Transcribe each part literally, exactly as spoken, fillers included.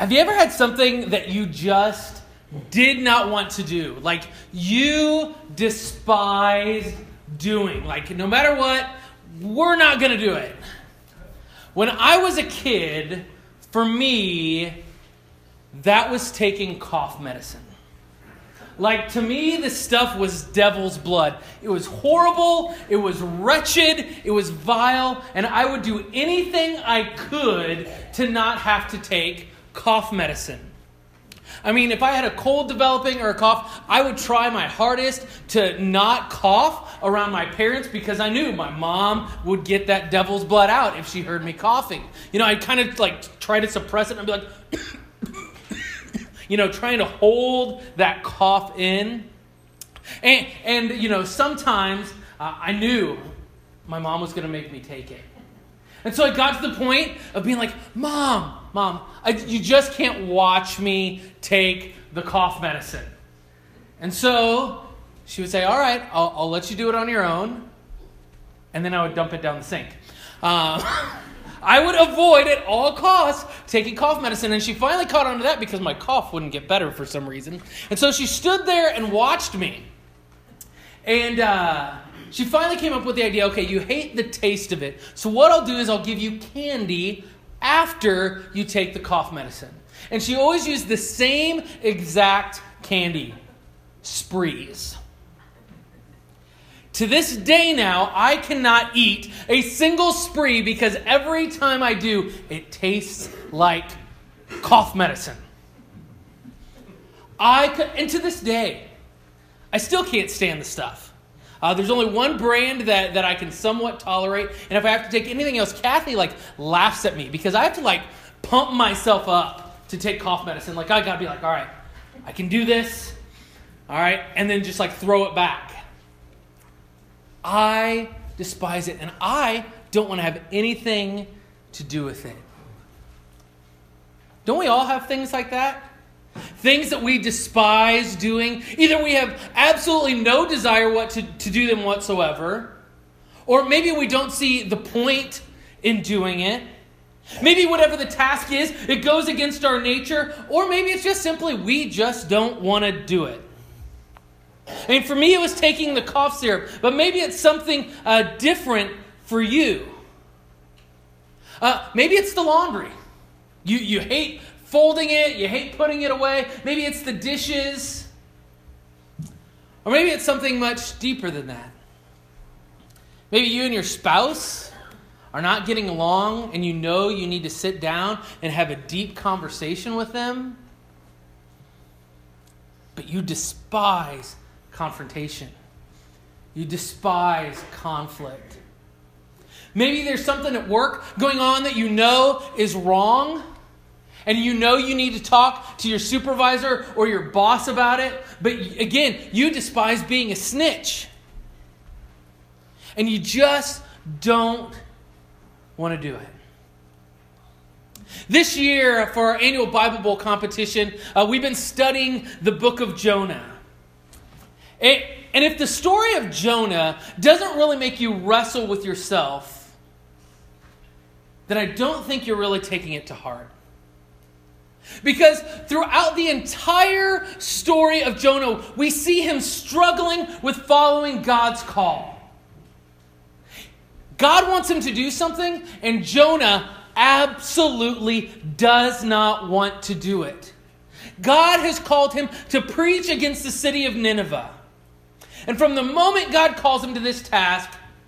Have you ever had something that you just did not want to do? Like you despised doing. Like no matter what, we're not going to do it. When I was a kid, for me, that was taking cough medicine. Like, to me, this stuff was devil's blood. It was horrible, it was wretched, it was vile, and I would do anything I could to not have to take cough medicine. I mean, if I had a cold developing or a cough, I would try my hardest to not cough around my parents because I knew my mom would get that devil's blood out if she heard me coughing. You know, I'd kind of like try to suppress it and I'd be like, you know, trying to hold that cough in. And, and you know, sometimes uh, I knew my mom was going to make me take it. And so I got to the point of being like, Mom, Mom, I, you just can't watch me take the cough medicine. And so she would say, all right, I'll, I'll let you do it on your own. And then I would dump it down the sink. Um, I would avoid at all costs taking cough medicine. And she finally caught on to that because my cough wouldn't get better for some reason. And so she stood there and watched me. And uh, she finally came up with the idea, okay, you hate the taste of it. So what I'll do is I'll give you candy after you take the cough medicine. And she always used the same exact candy, Sprees. To this day now, I cannot eat a single Spree because every time I do, it tastes like cough medicine. I could, and to this day, I still can't stand the stuff. Uh, there's only one brand that, that I can somewhat tolerate. And if I have to take anything else, Kathy like laughs at me because I have to like pump myself up to take cough medicine. Like I got to be like, all right, I can do this. All right. And then just like throw it back. I despise it. And I don't want to have anything to do with it. Don't we all have things like that? Things that we despise doing. Either we have absolutely no desire what to, to do them whatsoever, or maybe we don't see the point in doing it. Maybe whatever the task is, it goes against our nature, or maybe it's just simply we just don't want to do it. I mean, for me, it was taking the cough syrup, but maybe it's something uh, different for you. Uh, maybe it's the laundry. You you hate folding it, you hate putting it away. Maybe it's the dishes. Or maybe it's something much deeper than that. Maybe you and your spouse are not getting along and you know you need to sit down and have a deep conversation with them. But you despise confrontation. You despise conflict. Maybe there's something at work going on that you know is wrong. And you know you need to talk to your supervisor or your boss about it. But again, you despise being a snitch. And you just don't want to do it. This year, for our annual Bible Bowl competition, uh, we've been studying the book of Jonah. It, and if the story of Jonah doesn't really make you wrestle with yourself, then I don't think you're really taking it to heart. Because throughout the entire story of Jonah, we see him struggling with following God's call. God wants him to do something, and Jonah absolutely does not want to do it. God has called him to preach against the city of Nineveh. And from the moment God calls him to this task,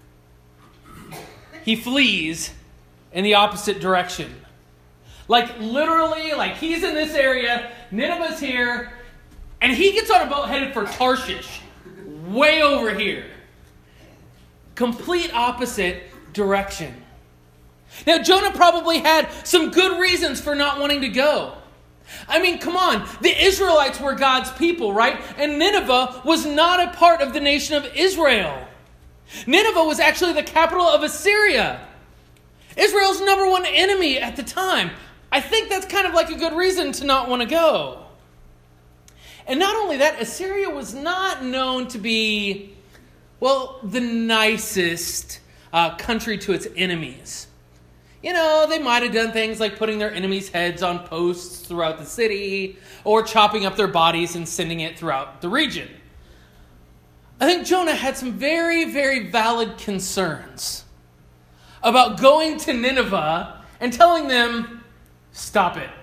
he flees in the opposite direction. Like literally, like he's in this area, Nineveh's here, and he gets on a boat headed for Tarshish, way over here. Complete opposite direction. Now, Jonah probably had some good reasons for not wanting to go. I mean, come on, the Israelites were God's people, right? And Nineveh was not a part of the nation of Israel. Nineveh was actually the capital of Assyria, Israel's number one enemy at the time. I think that's kind of like a good reason to not want to go. And not only that, Assyria was not known to be, well, the nicest uh, country to its enemies. you know, they might have done things like putting their enemies' heads on posts throughout the city or chopping up their bodies and sending it throughout the region. I think Jonah had some very, very valid concerns about going to Nineveh and telling them, stop it.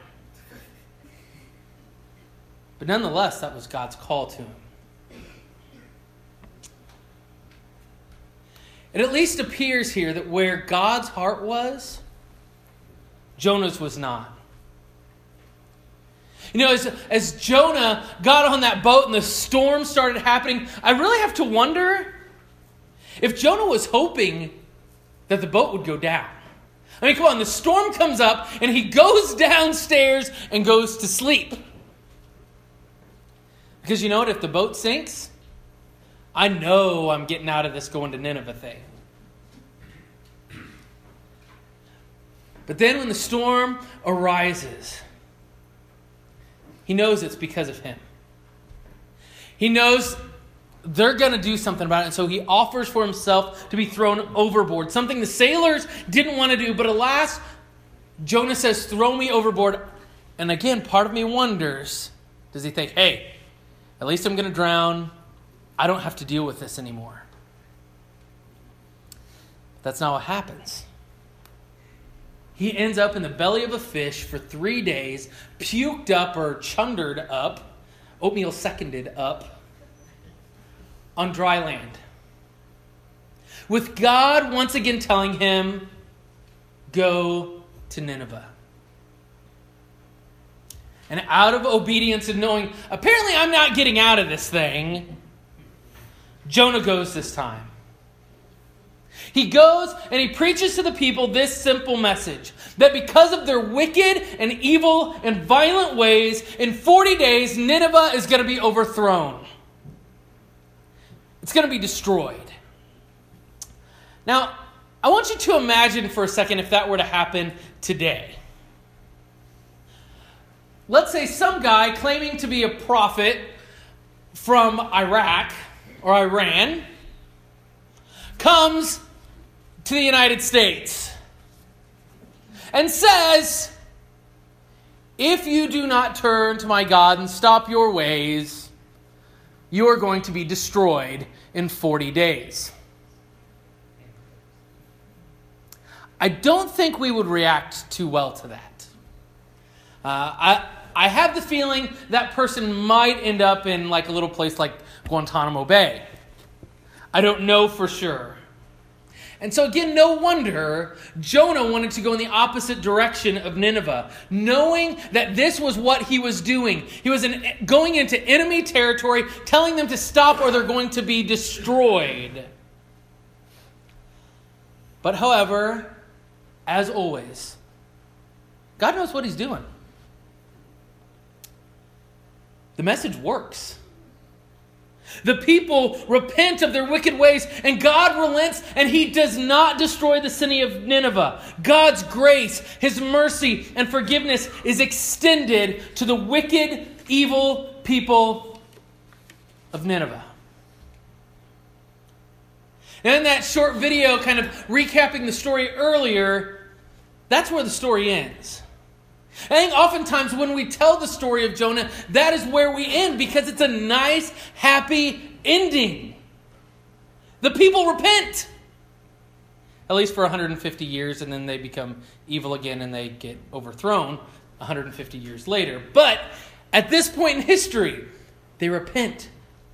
But nonetheless, that was God's call to him. It at least appears here that where God's heart was, Jonah's was not. You know, as, as Jonah got on that boat and the storm started happening, I really have to wonder if Jonah was hoping that the boat would go down. I mean, come on, the storm comes up and he goes downstairs and goes to sleep. Because you know what? If the boat sinks, I know I'm getting out of this going to Nineveh thing. But then when the storm arises, he knows it's because of him. He knows they're going to do something about it, and so he offers for himself to be thrown overboard. Something the sailors didn't want to do, but alas, Jonah says, throw me overboard. And again, part of me wonders, does he think, hey, at least I'm going to drown. I don't have to deal with this anymore. That's not what happens. He ends up in the belly of a fish for three days, puked up or chundered up, oatmeal seconded up, on dry land. With God once again telling him, go to Nineveh. And out of obedience and knowing, apparently I'm not getting out of this thing, Jonah goes this time. He goes and he preaches to the people this simple message, that because of their wicked and evil and violent ways, in forty days, Nineveh is going to be overthrown. It's going to be destroyed. Now, I want you to imagine for a second if that were to happen today. Let's say some guy claiming to be a prophet from Iraq or Iran comes to the United States and says, if you do not turn to my God and stop your ways, you are going to be destroyed in forty days. I don't think we would react too well to that. Uh, I I have the feeling that person might end up in like a little place like Guantanamo Bay. I don't know for sure. And so again, no wonder Jonah wanted to go in the opposite direction of Nineveh, knowing that this was what he was doing. He was in, going into enemy territory, telling them to stop or they're going to be destroyed. But however, as always, God knows what he's doing. The message works. The people repent of their wicked ways, and God relents, and he does not destroy the city of Nineveh. God's grace, his mercy, and forgiveness is extended to the wicked, evil people of Nineveh. And in that short video kind of recapping the story earlier, that's where the story ends. I think oftentimes when we tell the story of Jonah, that is where we end because it's a nice, happy ending. The people repent. At least for one hundred fifty years, and then they become evil again and they get overthrown one hundred fifty years later. But at this point in history, they repent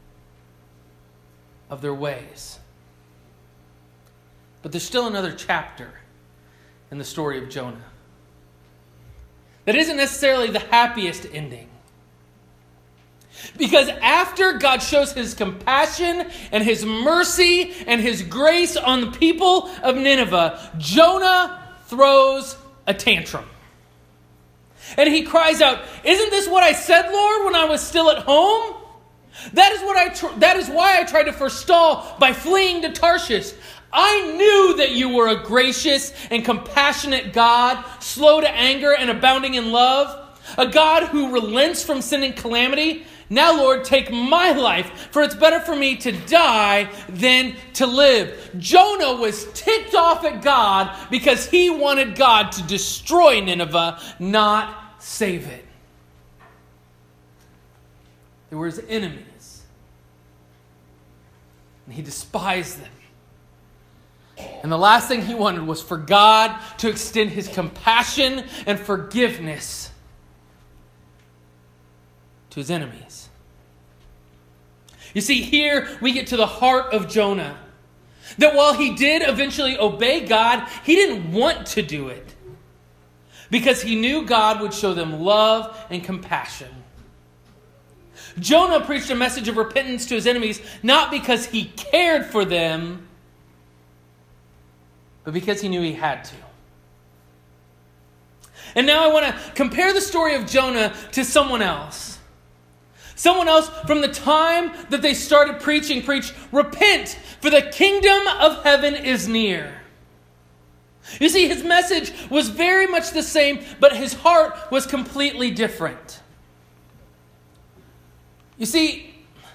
of their ways. But there's still another chapter in the story of Jonah that isn't necessarily the happiest ending. Because after God shows his compassion and his mercy and his grace on the people of Nineveh, Jonah throws a tantrum. And he cries out, "Isn't this what I said, Lord, when I was still at home? That is what I. Tr- that is why I tried to forestall by fleeing to Tarshish. I knew that you were a gracious and compassionate God, slow to anger and abounding in love, a God who relents from sending calamity, Now, Lord, take my life, for it's better for me to die than to live. Jonah was ticked off at God because he wanted God to destroy Nineveh, not save it. They were his enemies, and he despised them. And the last thing he wanted was for God to extend his compassion and forgiveness to his enemies. You see, here we get to the heart of Jonah. That while he did eventually obey God, he didn't want to do it. Because he knew God would show them love and compassion. Jonah preached a message of repentance to his enemies, not because he cared for them, but because he knew he had to. And now I want to compare the story of Jonah to someone else. Someone else from the time that they started preaching, preached, repent, for the kingdom of heaven is near. You see, his message was very much the same, but his heart was completely different. You see,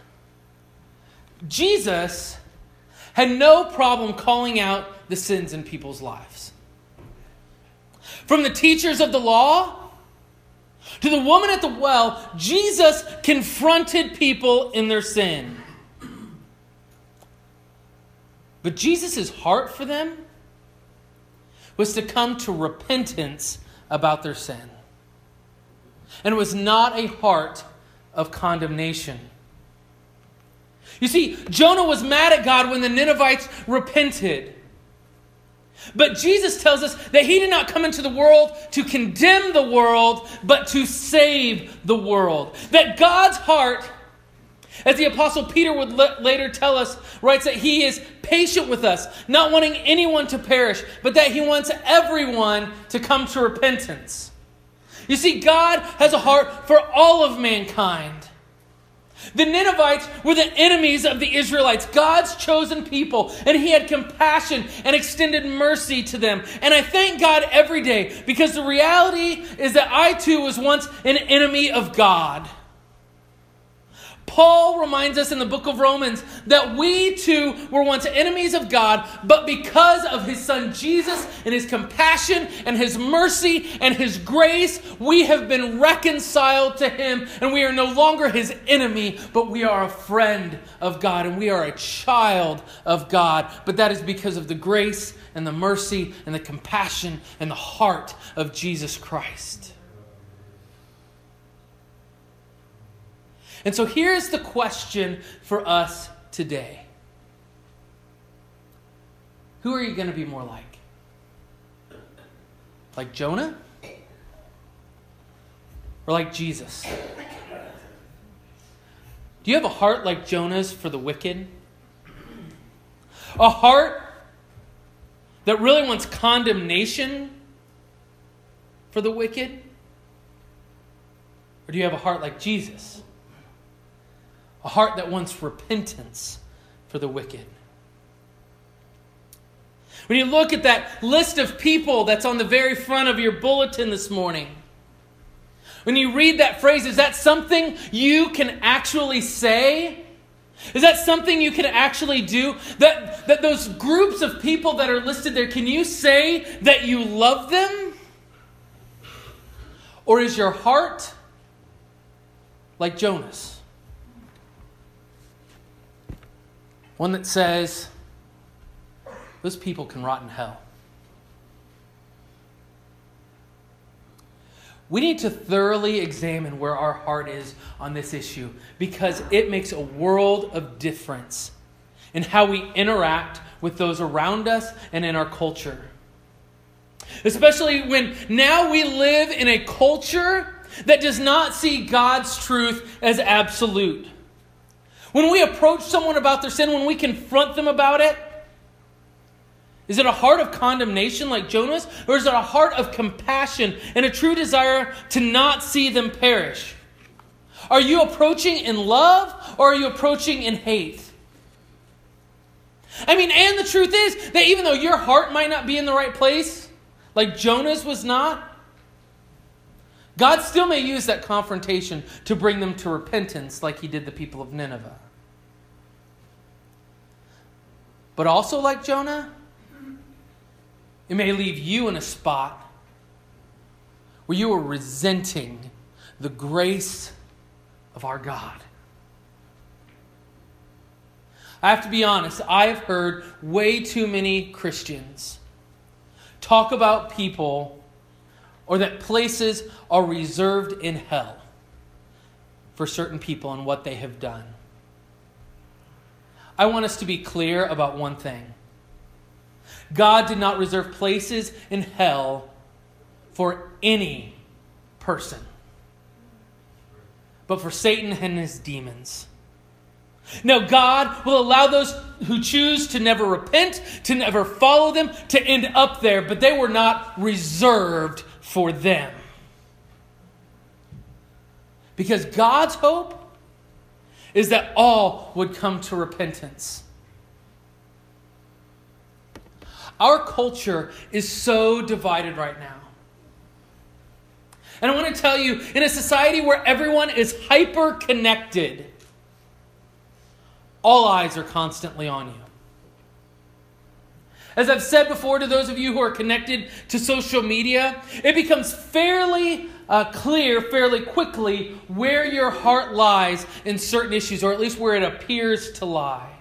Jesus had no problem calling out the sins in people's lives. From the teachers of the law to the woman at the well, Jesus confronted people in their sin. But Jesus' heart for them was to come to repentance about their sin. And it was not a heart of condemnation. You see, Jonah was mad at God when the Ninevites repented. But Jesus tells us that he did not come into the world to condemn the world, but to save the world. That God's heart, as the Apostle Peter would l- later tell us, writes that he is patient with us, not wanting anyone to perish, but that he wants everyone to come to repentance. You see, God has a heart for all of mankind. The Ninevites were the enemies of the Israelites, God's chosen people, and he had compassion and extended mercy to them. And I thank God every day, because the reality is that I too was once an enemy of God. Paul reminds us in the book of Romans that we too were once enemies of God, but because of his son Jesus and his compassion and his mercy and his grace, we have been reconciled to him, and we are no longer his enemy, but we are a friend of God, and we are a child of God. But that is because of the grace and the mercy and the compassion and the heart of Jesus Christ. And so here's the question for us today. Who are you going to be more like? Like Jonah? Or like Jesus? Do you have a heart like Jonah's for the wicked? A heart that really wants condemnation for the wicked? Or do you have a heart like Jesus? A heart that wants repentance for the wicked. When you look at that list of people that's on the very front of your bulletin this morning, when you read that phrase, is that something you can actually say? Is that something you can actually do? That, that those groups of people that are listed there, can you say that you love them? Or is your heart like Jonah's? One that says, those people can rot in hell. We need to thoroughly examine where our heart is on this issue, because it makes a world of difference in how we interact with those around us and in our culture. Especially when now we live in a culture that does not see God's truth as absolute. When we approach someone about their sin, when we confront them about it, is it a heart of condemnation like Jonah's? Or is it a heart of compassion and a true desire to not see them perish? Are you approaching in love, or are you approaching in hate? I mean, and the truth is that even though your heart might not be in the right place, like Jonah's was not, God still may use that confrontation to bring them to repentance like he did the people of Nineveh. But also like Jonah, it may leave you in a spot where you are resenting the grace of our God. I have to be honest, I have heard way too many Christians talk about people or that places are reserved in hell for certain people and what they have done. I want us to be clear about one thing. God did not reserve places in hell for any person, but for Satan and his demons. No, God will allow those who choose to never repent, to never follow them, to end up there, but they were not reserved for them. Because God's hope is that all would come to repentance. Our culture is so divided right now. And I want to tell you, in a society where everyone is hyper-connected, all eyes are constantly on you. As I've said before to those of you who are connected to social media, it becomes fairly uh, clear, fairly quickly, where your heart lies in certain issues, or at least where it appears to lie.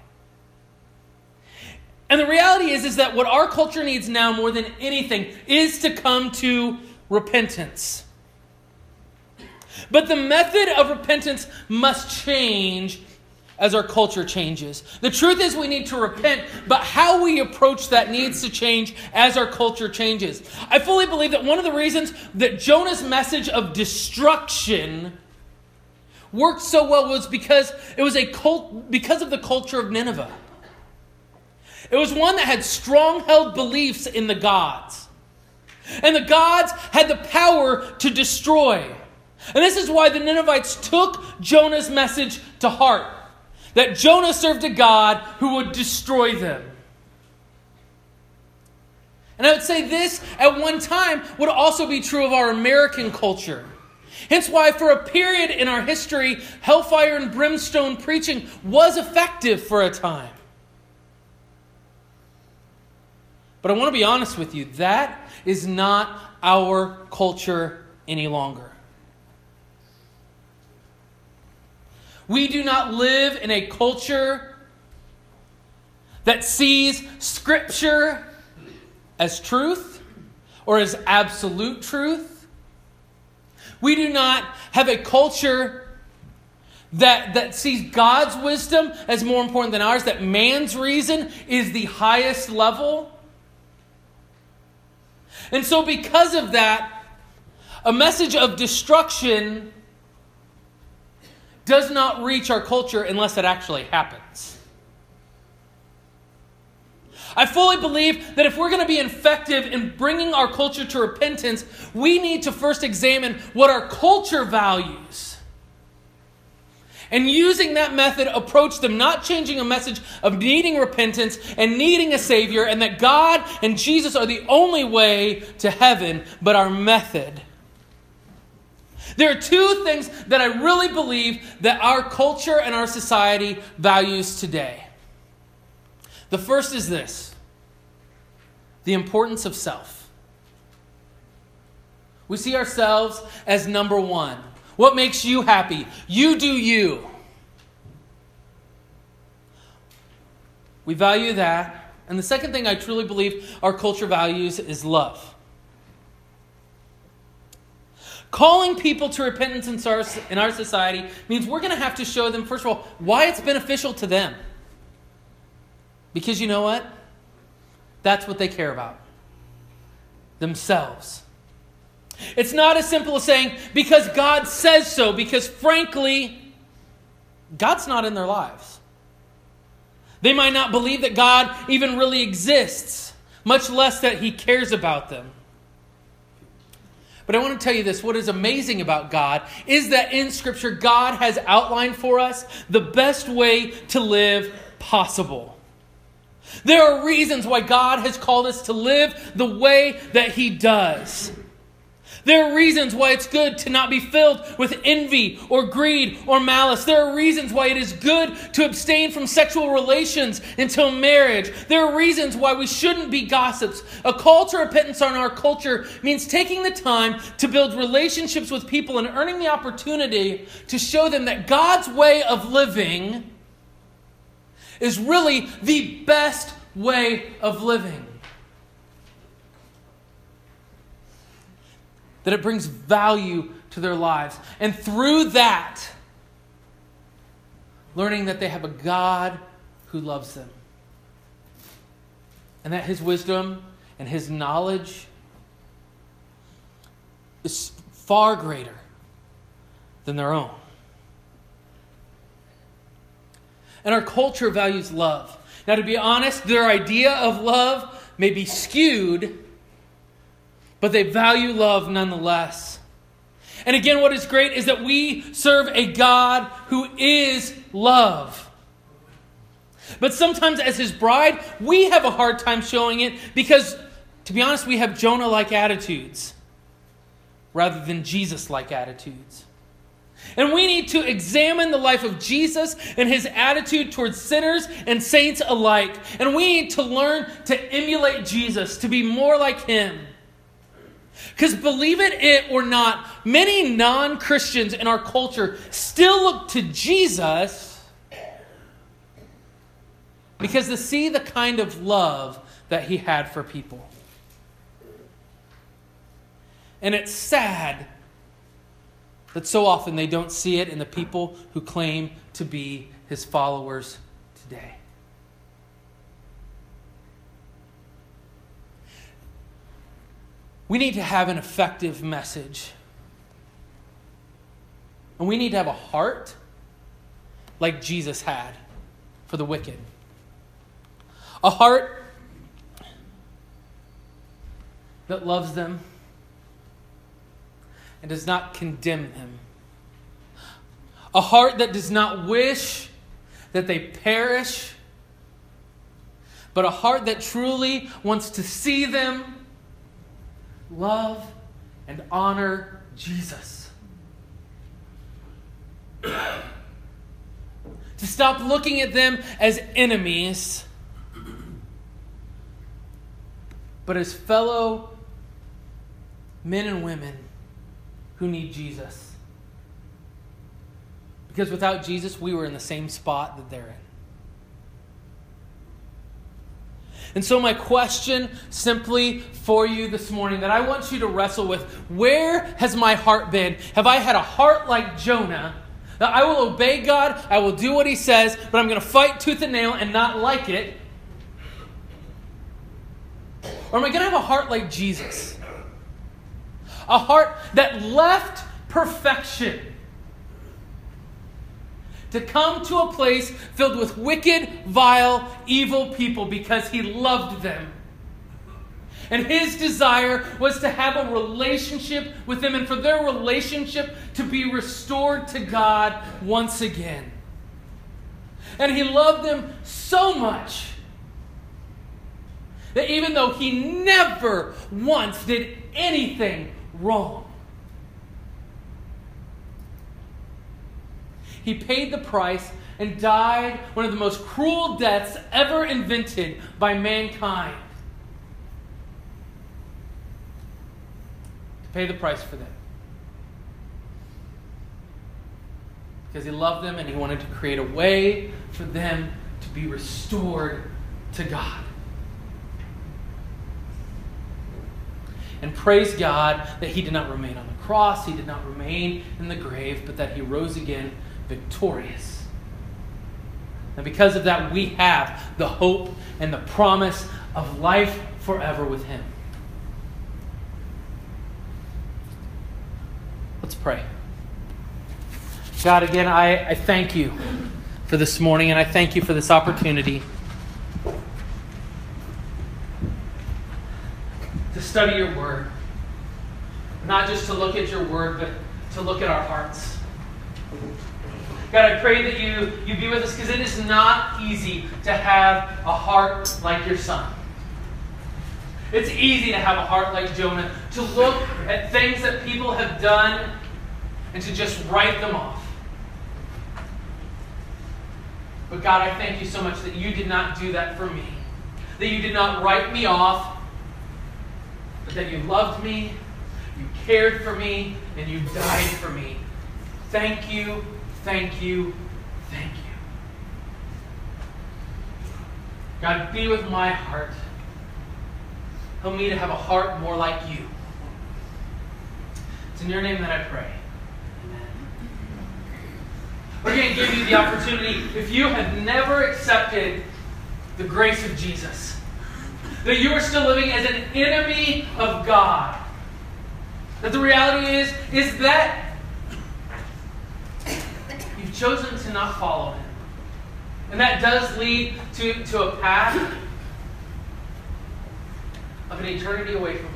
And the reality is, is that what our culture needs now more than anything is to come to repentance. But the method of repentance must change as our culture changes. The truth is we need to repent, but how we approach that needs to change as our culture changes. I fully believe that one of the reasons that Jonah's message of destruction worked so well was because it was a cult, because of the culture of Nineveh. It was one that had strong-held beliefs in the gods. And the gods had the power to destroy. And this is why the Ninevites took Jonah's message to heart. That Jonah served a God who would destroy them. And I would say this at one time would also be true of our American culture. Hence why for a period in our history, hellfire and brimstone preaching was effective for a time. But I want to be honest with you, that is not our culture any longer. We do not live in a culture that sees Scripture as truth or as absolute truth. We do not have a culture that, that sees God's wisdom as more important than ours, that man's reason is the highest level. And so because of that, a message of destruction does not reach our culture unless it actually happens. I fully believe that if we're going to be effective in bringing our culture to repentance, we need to first examine what our culture values. And using that method, approach them, not changing a message of needing repentance and needing a Savior, and that God and Jesus are the only way to heaven, but our method. There are two things that I really believe that our culture and our society values today. The first is this: the importance of self. We see ourselves as number one. What makes you happy? You do you. We value that. And the second thing I truly believe our culture values is love. Calling people to repentance in our, in our society means we're going to have to show them, first of all, why it's beneficial to them. Because you know what? That's what they care about. Themselves. It's not as simple as saying, because God says so, because frankly, God's not in their lives. They might not believe that God even really exists, much less that He cares about them. But I want to tell you this, what is amazing about God is that in Scripture, God has outlined for us the best way to live possible. There are reasons why God has called us to live the way that He does. There are reasons why it's good to not be filled with envy or greed or malice. There are reasons why it is good to abstain from sexual relations until marriage. There are reasons why we shouldn't be gossips. A call to repentance on our culture means taking the time to build relationships with people and earning the opportunity to show them that God's way of living is really the best way of living. That it brings value to their lives. And through that, learning that they have a God who loves them. And that His wisdom and His knowledge is far greater than their own. And our culture values love. Now, to be honest, their idea of love may be skewed, but they value love nonetheless. And again, what is great is that we serve a God who is love. But sometimes as His bride, we have a hard time showing it because, to be honest, we have Jonah-like attitudes rather than Jesus-like attitudes. And we need to examine the life of Jesus and His attitude towards sinners and saints alike. And we need to learn to emulate Jesus, to be more like Him. Because believe it or not, many non-Christians in our culture still look to Jesus because they see the kind of love that He had for people. And it's sad that so often they don't see it in the people who claim to be His followers today. We need to have an effective message. And we need to have a heart like Jesus had for the wicked. A heart that loves them and does not condemn them. A heart that does not wish that they perish, but a heart that truly wants to see them love and honor Jesus. To stop looking at them as enemies, but as fellow men and women who need Jesus. Because without Jesus, we were in the same spot that they're in. And so my question simply for you this morning that I want you to wrestle with, where has my heart been? Have I had a heart like Jonah? That I will obey God, I will do what He says, but I'm going to fight tooth and nail and not like it? Or am I going to have a heart like Jesus? A heart that left perfection to come to a place filled with wicked, vile, evil people because He loved them. And His desire was to have a relationship with them and for their relationship to be restored to God once again. And He loved them so much that even though He never once did anything wrong, He paid the price and died one of the most cruel deaths ever invented by mankind. To pay the price for them. Because He loved them and He wanted to create a way for them to be restored to God. And praise God that He did not remain on the cross, He did not remain in the grave, but that He rose again victorious. And because of that, we have the hope and the promise of life forever with Him. Let's pray. God, again, I, I thank You for this morning, and I thank You for this opportunity to study Your Word. Not just to look at Your Word, but to look at our hearts. God, I pray that you, you be with us because it is not easy to have a heart like Your Son. It's easy to have a heart like Jonah, to look at things that people have done and to just write them off. But God, I thank you so much that you did not do that for me. That you did not write me off, but that you loved me, you cared for me, and you died for me. Thank you, thank you, thank you. God, be with my heart. Help me to have a heart more like you. It's in your name that I pray. Amen. We're going to give you the opportunity, if you have never accepted the grace of Jesus, that you are still living as an enemy of God. That the reality is, is that you've chosen to not follow Him. And that does lead to, to a path of an eternity away from Him.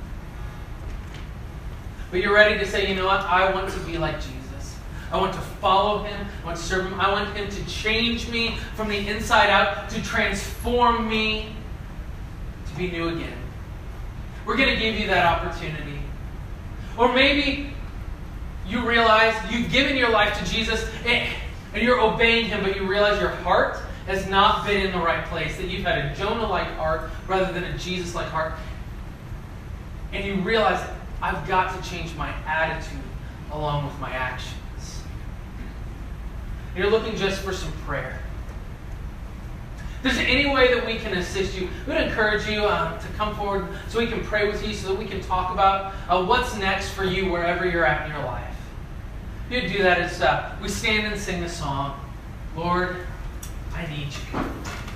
But you're ready to say, you know what? I want to be like Jesus. I want to follow Him. I want to serve Him. I want Him to change me from the inside out, to transform me, to be new again. We're going to give you that opportunity. Or maybe you realize you've given your life to Jesus and you're obeying Him, but you realize your heart has not been in the right place, that you've had a Jonah-like heart rather than a Jesus-like heart. And you realize, I've got to change my attitude along with my actions. And you're looking just for some prayer. If there's any way that we can assist you, we would encourage you uh, to come forward so we can pray with you, so that we can talk about uh, what's next for you wherever you're at in your life. If you do that, as uh, we stand and sing the song, Lord, I need you.